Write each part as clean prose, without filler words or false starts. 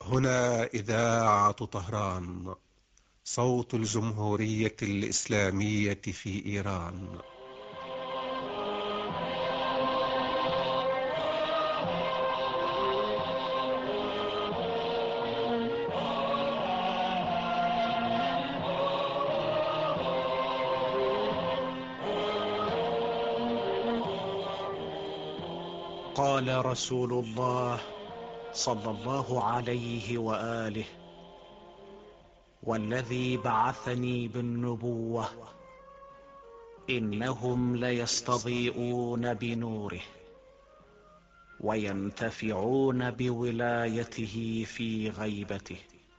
هنا إذاعة طهران، صوت الجمهورية الإسلامية في إيران. قال رسول الله صلى الله عليه وآله: والذي بعثني بالنبوة إنهم ليستضيئون بنوره وينتفعون بولايته في غيبته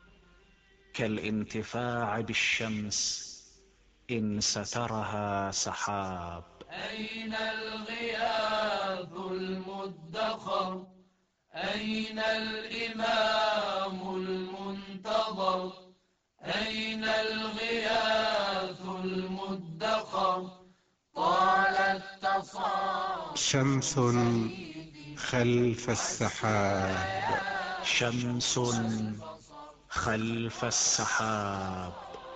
كالانتفاع بالشمس إن سترها سحاب. أين الغياث المدخر؟ أين الإمام المنتظر؟ أين الغياث المدخر؟ طالت تصاعد شمس خلف السحاب، شمس خلف السحاب.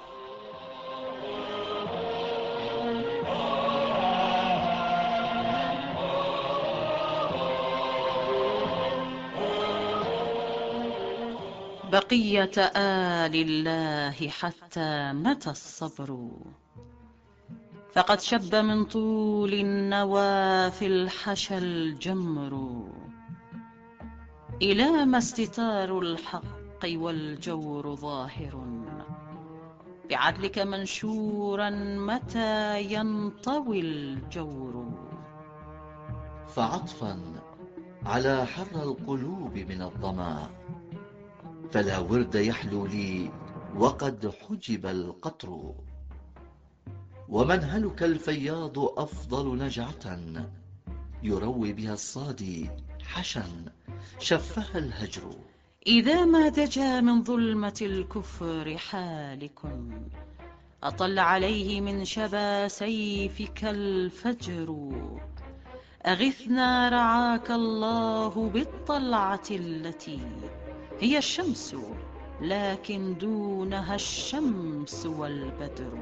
بقية آل الله حتى متى الصبر؟ فقد شب من طول النوى في الحشى الجمر. إلى ما استتار الحق والجور ظاهر؟ بعدلك منشورا متى ينطوي الجور؟ فعطفا على حر القلوب من الظما، فلا ورد يحلو لي وقد حجب القطر. ومنهلك الفياض أفضل نجعة، يروي بها الصادي حشا شفها الهجر. إذا ما دجا من ظلمة الكفر حالك، أطل عليه من شبا سيفك الفجر. أغثنا رعاك الله بالطلعة التي هي الشمس لكن دونها الشمس والبدر.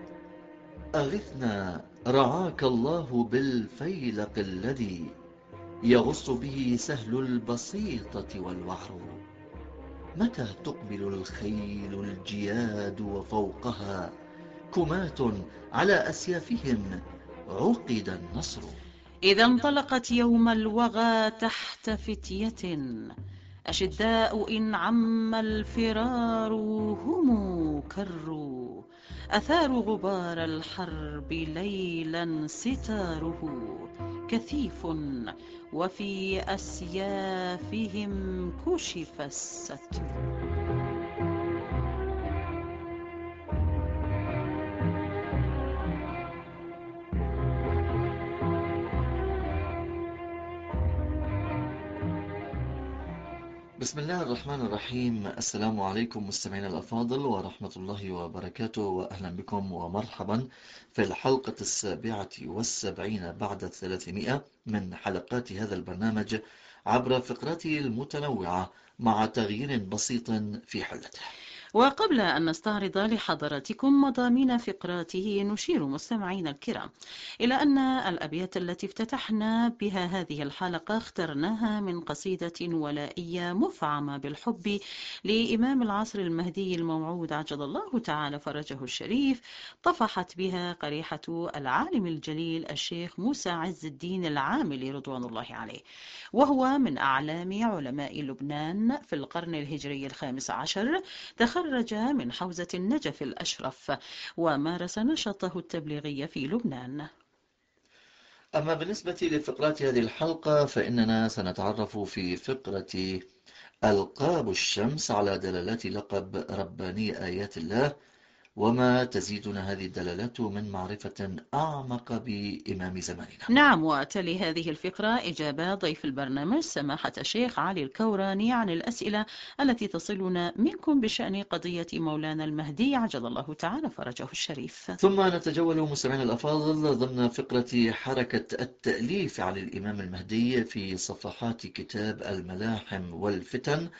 أغثنا رعاك الله بالفيلق الذي يغص به سهل البسيطة والوعر. متى تقبل الخيل الجياد وفوقها كماة على أسيافهم عقد النصر. إذا انطلقت يوم الوغى تحت فتية أشداء إن عم الفرار هم كروا. أثاروا غبار الحرب ليلا ستاره كثيف، وفي أسيافهم كشف الستر. بسم الله الرحمن الرحيم. السلام عليكم مستمعينا الأفاضل ورحمة الله وبركاته، وأهلا بكم ومرحبا في الحلقة 77 بعد 300 من حلقات هذا البرنامج عبر فقراته المتنوعة مع تغيير بسيط في حلته. وقبل أن نستعرض لحضراتكم مضامين فقراته، نشير مستمعينا الكرام إلى أن الأبيات التي افتتحنا بها هذه الحلقة اخترناها من قصيدة ولائية مفعمة بالحب لإمام العصر المهدي الموعود عجل الله تعالى فرجه الشريف، طفحت بها قريحة العالم الجليل الشيخ موسى عز الدين العاملي رضوان الله عليه، وهو من أعلام علماء لبنان في القرن الهجري الخامس عشر. تخرج من حوزة النجف الأشرف ومارس نشاطه التبليغي في لبنان. أما بالنسبة لفقرات هذه الحلقة فإننا سنتعرف في فقرة ألقاب الشمس على دلالات لقب رباني آيات الله، وما تزيدنا هذه الدلالات من معرفة أعمق بإمام زماننا. نعم، وتلي هذه الفقرة إجابة ضيف البرنامج سماحة الشيخ علي الكوراني عن الأسئلة التي تصلنا منكم بشأن قضية مولانا المهدي عجل الله تعالى فرجه الشريف. ثم نتجول مستمعينا الأفاضل ضمن فقرة حركة التأليف عن الإمام المهدي في صفحات كتاب الملاحم والفتن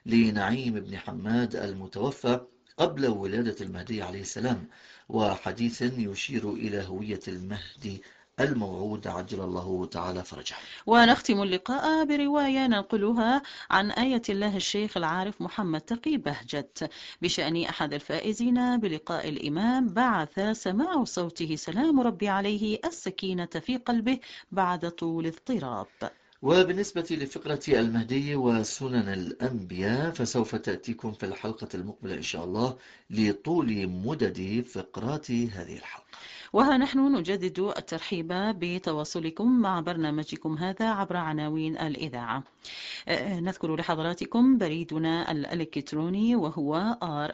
لنعيم بن حماد المتوفى قبل ولادة المهدي عليه السلام، وحديث يشير إلى هوية المهدي الموعود عجل الله تعالى فرجه. ونختم اللقاء برواية ننقلها عن آية الله الشيخ العارف محمد تقي بهجت بشأن أحد الفائزين بلقاء الإمام بعث سماع صوته سلام ربي عليه السكينة في قلبه بعد طول اضطراب. وبالنسبة لفقرة المهدي وسنن الأنبياء فسوف تأتيكم في الحلقة المقبلة إن شاء الله لطول مدد فقرات هذه الحلقة. وها نحن نجدد الترحيب بتواصلكم مع برنامجكم هذا عبر عناوين الإذاعة. نذكر لحضراتكم بريدنا الإلكتروني وهو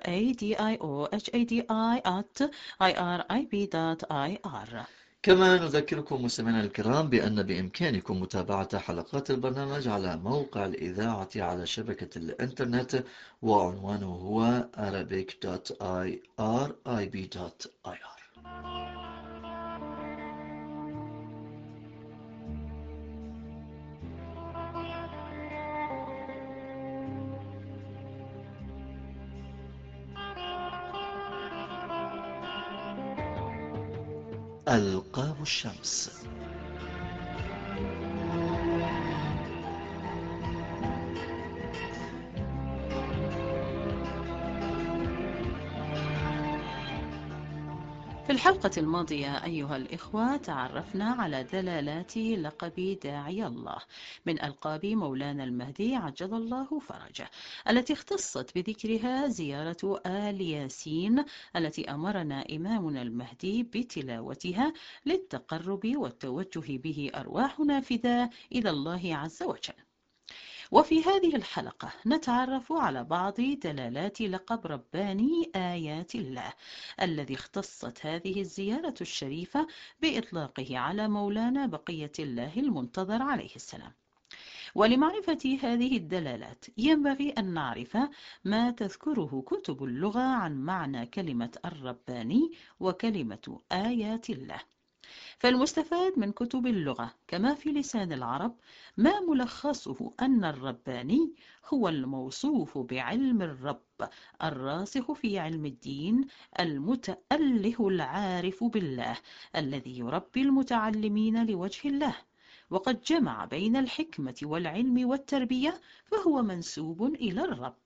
radio@irib.ir. كما نذكركم مستمعينا الكرام بأن بإمكانكم متابعة حلقات البرنامج على موقع الإذاعة على شبكة الإنترنت، وعنوانه هو arabic.irib.ir. ألقاب الشمس. في الحلقة الماضية أيها الإخوة تعرفنا على دلالات لقب داعي الله من ألقاب مولانا المهدي عجل الله فرجه، التي اختصت بذكرها زيارة آل ياسين التي أمرنا إمامنا المهدي بتلاوتها للتقرب والتوجه به أرواحنا فداء إلى الله عز وجل. وفي هذه الحلقة نتعرف على بعض دلالات لقب رباني آيات الله الذي اختصت هذه الزيارة الشريفة بإطلاقه على مولانا بقية الله المنتظر عليه السلام. ولمعرفة هذه الدلالات ينبغي أن نعرف ما تذكره كتب اللغة عن معنى كلمة الرباني وكلمة آيات الله. فالمستفاد من كتب اللغة كما في لسان العرب ما ملخصه أن الرباني هو الموصوف بعلم الرب الراسخ في علم الدين المتأله العارف بالله الذي يربي المتعلمين لوجه الله، وقد جمع بين الحكمة والعلم والتربية فهو منسوب إلى الرب.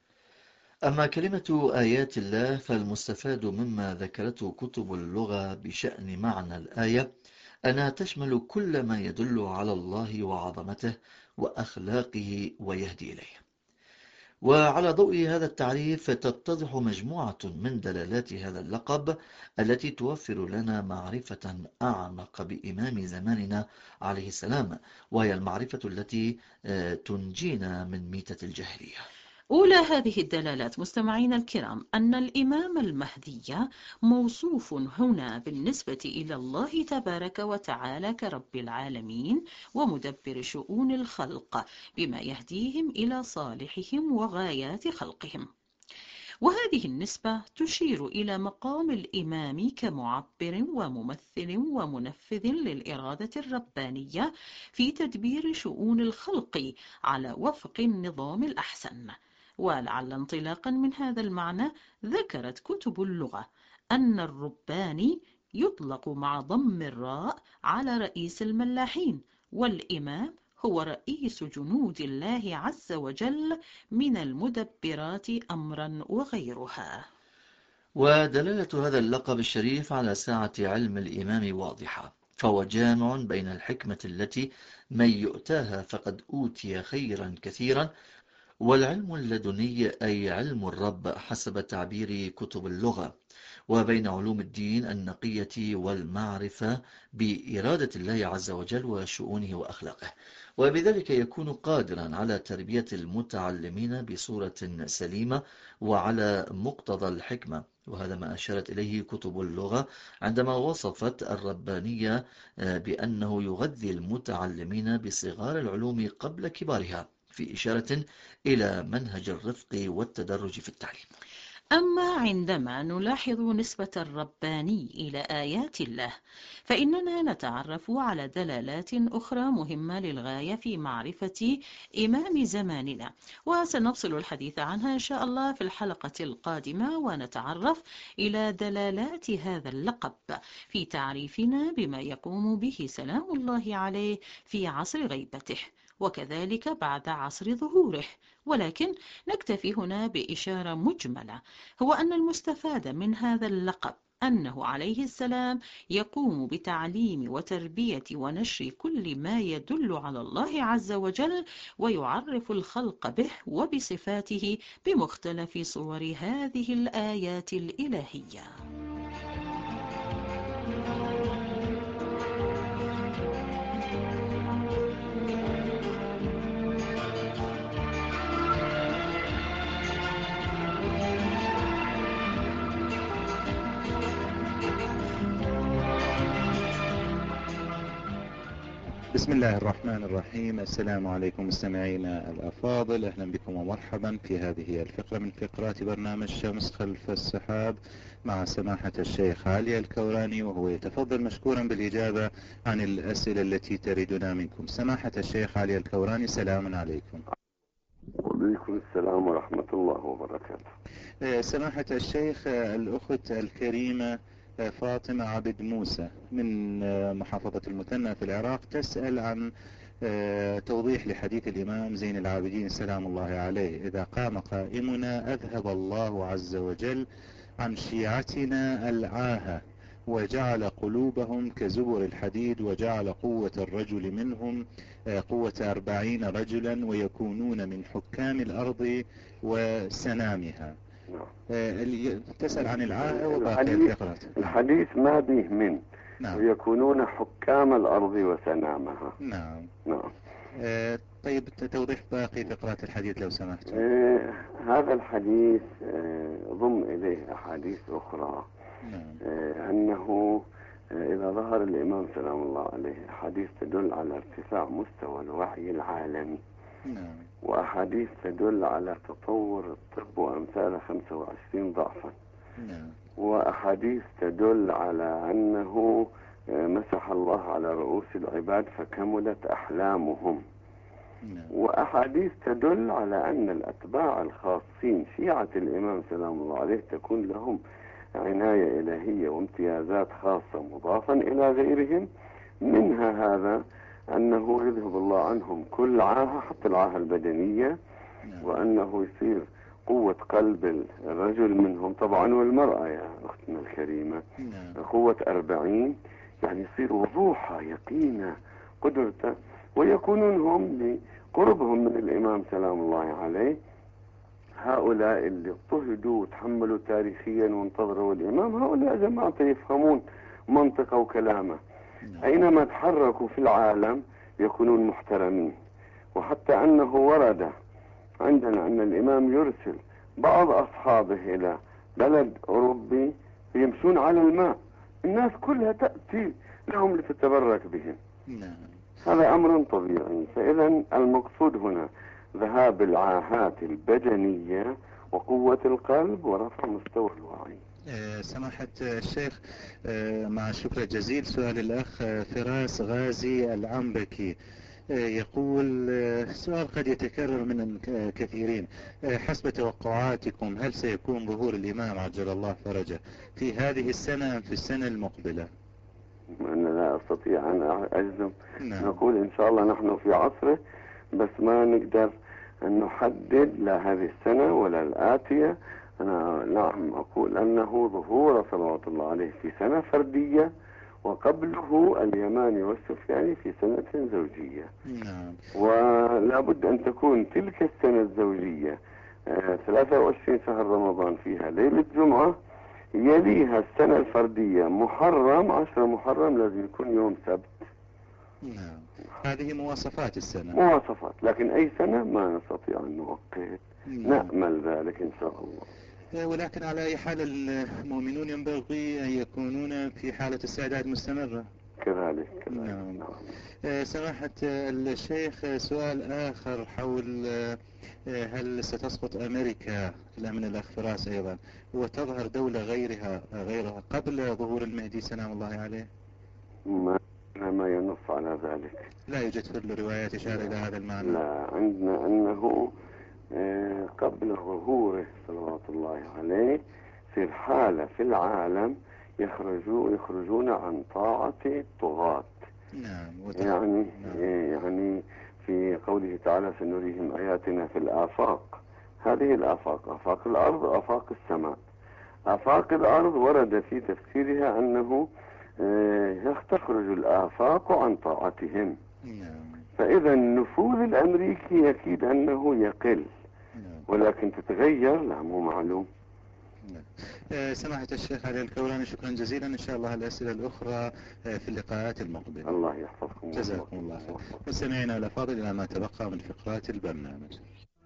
أما كلمة آيات الله فالمستفاد مما ذكرته كتب اللغة بشأن معنى الآية أنها تشمل كل ما يدل على الله وعظمته وأخلاقه ويهدي إليه. وعلى ضوء هذا التعريف تتضح مجموعة من دلالات هذا اللقب التي توفر لنا معرفة أعمق بإمام زماننا عليه السلام، وهي المعرفة التي تنجينا من ميتة الجاهلية. أولى هذه الدلالات مستمعينا الكرام أن الإمام المهدي موصوف هنا بالنسبة إلى الله تبارك وتعالى كرب العالمين ومدبر شؤون الخلق بما يهديهم إلى صالحهم وغايات خلقهم. وهذه النسبة تشير إلى مقام الإمام كمعبر وممثل ومنفذ للإرادة الربانية في تدبير شؤون الخلق على وفق النظام الأحسن. ولعل انطلاقا من هذا المعنى ذكرت كتب اللغة أن الرباني يطلق مع ضم الراء على رئيس الملاحين، والإمام هو رئيس جنود الله عز وجل من المدبرات أمرا وغيرها. ودلالة هذا اللقب الشريف على ساعة علم الإمام واضحة، فهو جامع بين الحكمة التي من يؤتاها فقد أوتي خيرا كثيرا، والعلم اللدني أي علم الرب حسب تعبير كتب اللغة، وبين علوم الدين النقية والمعرفة بإرادة الله عز وجل وشؤونه وأخلاقه، وبذلك يكون قادرا على تربية المتعلمين بصورة سليمة وعلى مقتضى الحكمة. وهذا ما أشارت إليه كتب اللغة عندما وصفت الربانية بأنه يغذي المتعلمين بصغار العلوم قبل كبارها، في إشارة إلى منهج الرفق والتدرج في التعليم. أما عندما نلاحظ نسبة الرباني إلى آيات الله، فإننا نتعرف على دلالات أخرى مهمة للغاية في معرفة إمام زماننا، وسنفصل الحديث عنها إن شاء الله في الحلقة القادمة، ونتعرف إلى دلالات هذا اللقب في تعريفنا بما يقوم به سلام الله عليه في عصر غيبته، وكذلك بعد عصر ظهوره. ولكن نكتفي هنا بإشارة مجملة، هو أن المستفاد من هذا اللقب أنه عليه السلام يقوم بتعليم وتربية ونشر كل ما يدل على الله عز وجل، ويعرف الخلق به وبصفاته بمختلف صور هذه الآيات الإلهية. بسم الله الرحمن الرحيم. السلام عليكم مستمعينا الأفاضل، أهلا بكم ومرحبا في هذه الفقرة من فقرات برنامج شمس خلف السحاب مع سماحة الشيخ علي الكوراني، وهو يتفضل مشكورا بالإجابة عن الأسئلة التي تردنا منكم. سماحة الشيخ علي الكوراني، سلام عليكم. وعليكم السلام ورحمة الله وبركاته. سماحة الشيخ، الأخت الكريمة فاطمة عبد موسى من محافظة المثنى في العراق تسأل عن توضيح لحديث الإمام زين العابدين سلام الله عليه: إذا قام قائمنا أذهب الله عز وجل عن شيعتنا العاهة وجعل قلوبهم كزبر الحديد، وجعل قوة الرجل منهم قوة 40 رجلا ويكونون من حكام الأرض وسنامها. تسأل عن العاهة وباقي الفقرات. الحديث ما به من نعم. ويكونون حكام الأرض وسنامها. نعم. نعم. طيب توضيح باقي فقرات الحديث لو سمحت. هذا الحديث ضم إليه أحاديث أخرى. نعم. أنه إذا ظهر الإمام سلام الله عليه أحاديث تدل على ارتفاع مستوى الوعي العالمي. نعم. وأحاديث تدل على تطور الطب وأمثال 25 ضعفا. نعم. وأحاديث تدل على أنه مسح الله على رؤوس العباد فكملت أحلامهم. نعم. وأحاديث تدل على أن الأتباع الخاصين شيعة الإمام سلام الله عليه تكون لهم عناية إلهية وامتيازات خاصة مضافا إلى غيرهم، منها هذا أنه يذهب الله عنهم كل عاهة حتى العاهة البدنية، وأنه يصير قوة قلب الرجل منهم طبعا والمرأة يا أختنا الكريمة قوة 40، يعني يصير وضوحة يقينة قدرته، ويكونون هم لقربهم من الإمام سلام الله عليه هؤلاء اللي اضطهدوا وتحملوا تاريخيا وانتظروا الإمام، هؤلاء جماعة يفهمون منطقه وكلامه، أينما تحركوا في العالم يكونون محترمين. وحتى أنه ورد عندنا أن الإمام يرسل بعض أصحابه إلى بلد أوروبي يمشون على الماء، الناس كلها تأتي لهم لتتبرك بهم. هذا أمر طبيعي. فإذا المقصود هنا ذهاب العاهات البدنية وقوة القلب ورفع مستوى الوعي. سماحة الشيخ، مع الشكر الجزيل، سؤال الأخ فراس غازي العنبكي يقول سؤال قد يتكرر من كثيرين: حسب توقعاتكم هل سيكون ظهور الإمام عجل الله فرجه في هذه السنة أم في السنة المقبلة؟ أنا لا أستطيع أن أجزم. نقول إن شاء الله نحن في عصره، بس ما نقدر أن نحدد لا هذه السنة ولا الآتية. أنا نعم أقول أنه ظهور صلوات الله عليه في سنة فردية، وقبله اليماني والسفياني في سنة زوجية. ولا بد أن تكون تلك السنة الزوجية 23 شهر رمضان فيها ليلة جمعة، يليها السنة الفردية محرم 10 محرم لازم يكون يوم سبت. هذه مواصفات السنة، مواصفات، لكن أي سنة ما نستطيع أن نؤكد. نأمل ذلك إن شاء الله. ولكن على أي حال المؤمنون ينبغي أن يكونون في حالة استعداد مستمرة. كذلك. نعم. نعم. سماحة الشيخ، سؤال آخر حول هل ستسقط أمريكا من الأخ فراس أيضا وتظهر دولة غيرها قبل ظهور المهدي سلام الله عليه؟ ما ينص على ذلك. لا يوجد في الروايات إشارة إلى هذا المعنى. لا، عندنا أنه قبل ظهوره صلوات الله عليه في الحالة في العالم يخرجون عن طاعة الطغاة. نعم. يعني في قوله تعالى سنريهم آياتنا في الآفاق. هذه الآفاق آفاق الأرض، آفاق السماء. آفاق الأرض ورد في تفسيرها أنه تخرج الآفاق عن طاعتهم. فإذا النفوذ الأمريكي أكيد أنه يقل، ولكن تتغير لا مو معلوم. سماحة الشيخ علي الكولاني، شكرا جزيلا. إن شاء الله الأسئلة الأخرى في اللقاءات المقبلة. الله يحفظكم. جزاكم الله خير. مستمعينا الأفاضل، إلى ما تبقى من فقرات البرنامج.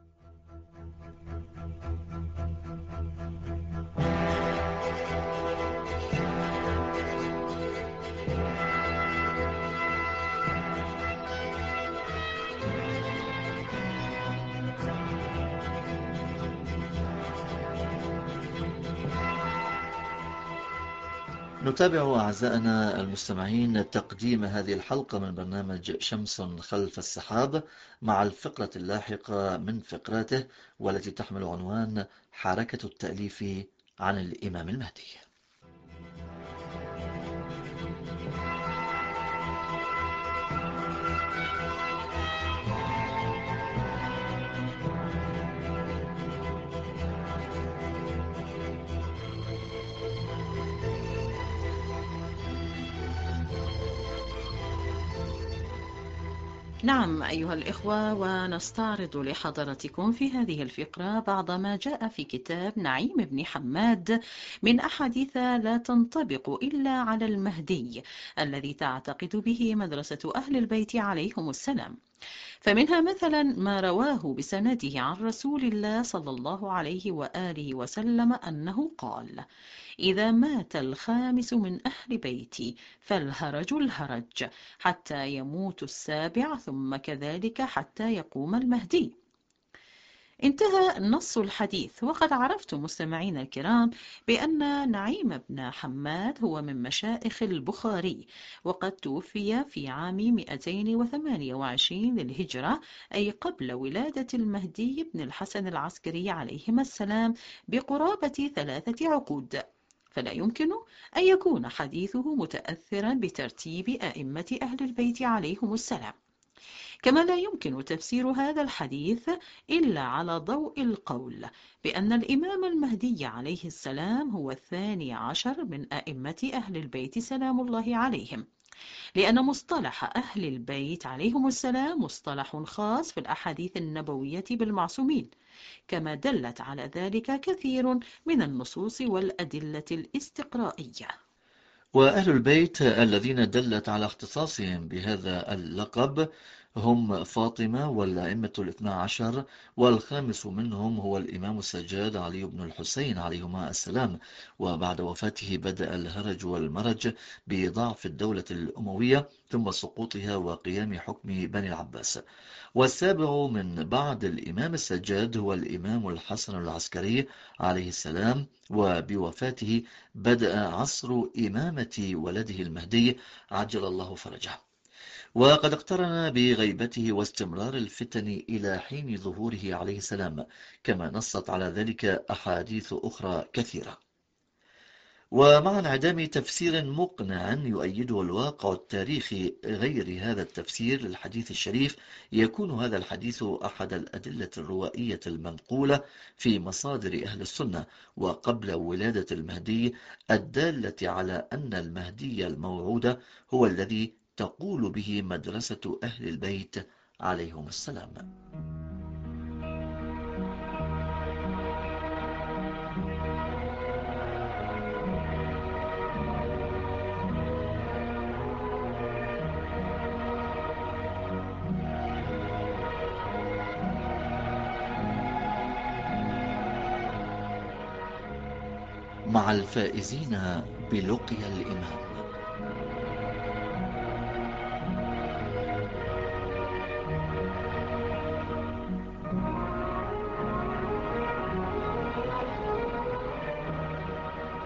نتابع أعزائنا المستمعين تقديم هذه الحلقة من برنامج شمس خلف السحاب مع الفقرة اللاحقة من فقراته، والتي تحمل عنوان حركة التأليف عن الإمام المهدي. نعم أيها الإخوة، ونستعرض لحضراتكم في هذه الفقرة بعض ما جاء في كتاب نعيم بن حماد من أحاديث لا تنطبق إلا على المهدي الذي تعتقد به مدرسة أهل البيت عليهم السلام. فمنها مثلا ما رواه بسنده عن رسول الله صلى الله عليه وآله وسلم أنه قال: إذا مات الخامس من أهل بيتي فالهرج الهرج حتى يموت السابع، ثم كذلك حتى يقوم المهدي. انتهى نص الحديث. وقد عرفت مستمعين الكرام بأن نعيم بن حماد هو من مشائخ البخاري، وقد توفي في عام 228 للهجرة، أي قبل ولادة المهدي بن الحسن العسكري عليهما السلام بقرابة 3 عقود، فلا يمكن أن يكون حديثه متأثرا بترتيب أئمة أهل البيت عليهم السلام. كما لا يمكن تفسير هذا الحديث إلا على ضوء القول بأن الإمام المهدي عليه السلام هو 12 من أئمة أهل البيت سلام الله عليهم، لأن مصطلح أهل البيت عليهم السلام مصطلح خاص في الأحاديث النبوية بالمعصومين، كما دلت على ذلك كثير من النصوص والأدلة الاستقرائية. وأهل البيت الذين دلت على اختصاصهم بهذا اللقب هم فاطمة والأئمة 12، والخامس منهم هو الإمام السجاد علي بن الحسين عليهما السلام، وبعد وفاته بدأ الهرج والمرج بضعف الدولة الأموية ثم سقوطها وقيام حكم بني العباس. والسابع من بعد الإمام السجاد هو الإمام الحسن العسكري عليه السلام، وبوفاته بدأ عصر إمامة ولده المهدي عجل الله فرجه، وقد اقترن بغيبته واستمرار الفتن إلى حين ظهوره عليه السلام، كما نصت على ذلك أحاديث أخرى كثيرة. ومع انعدام تفسير مقنع يؤيده الواقع التاريخي غير هذا التفسير للحديث الشريف، يكون هذا الحديث أحد الأدلة الروائية المنقولة في مصادر أهل السنة وقبل ولادة المهدي، الدالة على أن المهدي الموعود هو الذي تقول به مدرسة أهل البيت عليهم السلام. مع الفائزين بلقيا الإمام.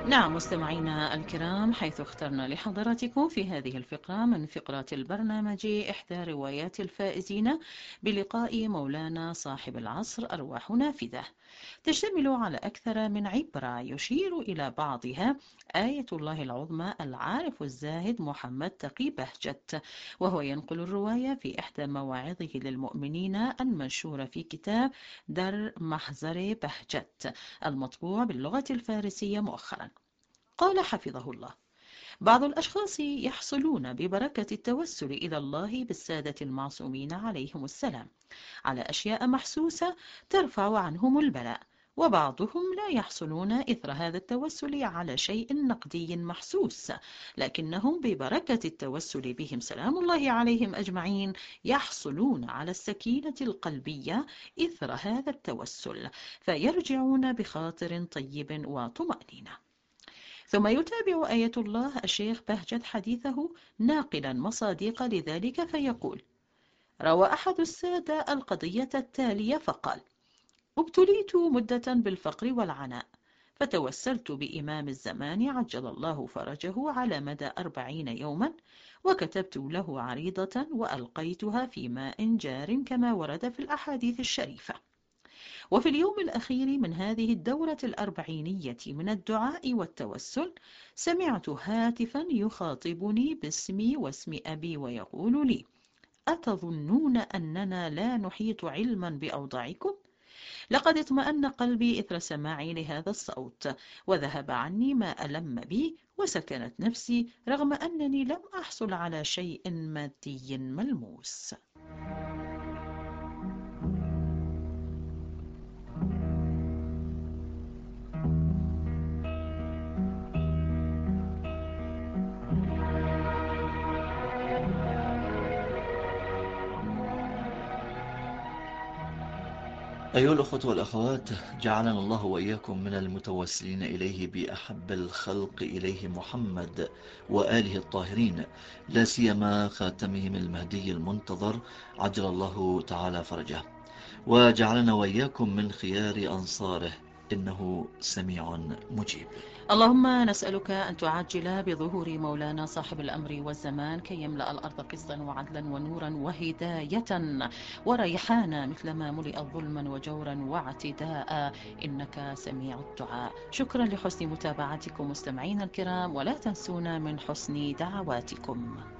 نعم مستمعينا الكرام، حيث اخترنا لحضراتكم في هذه الفقرة من فقرات البرنامج إحدى روايات الفائزين بلقاء مولانا صاحب العصر أرواح نافذة، تشتمل على أكثر من عبرة يشير إلى بعضها آية الله العظمى العارف الزاهد محمد تقي بهجت، وهو ينقل الرواية في إحدى مواعظه للمؤمنين المنشورة في كتاب در محزر بهجت المطبوع باللغة الفارسية مؤخرا. قال حفظه الله: بعض الأشخاص يحصلون ببركة التوسل إلى الله بالسادة المعصومين عليهم السلام على أشياء محسوسة ترفع عنهم البلاء، وبعضهم لا يحصلون إثر هذا التوسل على شيء نقدي محسوس، لكنهم ببركة التوسل بهم سلام الله عليهم أجمعين يحصلون على السكينة القلبية إثر هذا التوسل، فيرجعون بخاطر طيب وطمأنينة. ثم يتابع آية الله الشيخ بهجت حديثه ناقلا مصادق لذلك فيقول: روى أحد السادة القضية التالية فقال: ابتليت مدة بالفقر والعناء، فتوسلت بإمام الزمان عجل الله فرجه على مدى 40 يوما، وكتبت له عريضة وألقيتها في ماء جار كما ورد في الأحاديث الشريفة. وفي اليوم الأخير من هذه الدورة الأربعينية من الدعاء والتوسل سمعت هاتفا يخاطبني باسمي واسم أبي ويقول لي: أتظنون أننا لا نحيط علما بأوضاعكم؟ لقد اطمأن قلبي إثر سماعي لهذا الصوت، وذهب عني ما ألم بي، وسكنت نفسي رغم أنني لم أحصل على شيء مادي ملموس. أيها الأخوة والأخوات، جعلنا الله وإياكم من المتوسلين إليه بأحب الخلق إليه محمد وآله الطاهرين، لا سيما خاتمهم المهدي المنتظر عجل الله تعالى فرجه، وجعلنا وإياكم من خيار أنصاره إنه سميع مجيب. اللهم نسألك أن تعجل بظهور مولانا صاحب الأمر والزمان كي يملأ الأرض قسطا وعدلا ونورا وهداية وريحانا مثلما ملئت ظلما وجورا واعتداء، إنك سميع الدعاء. شكرا لحسن متابعتكم مستمعين الكرام، ولا تنسونا من حسن دعواتكم.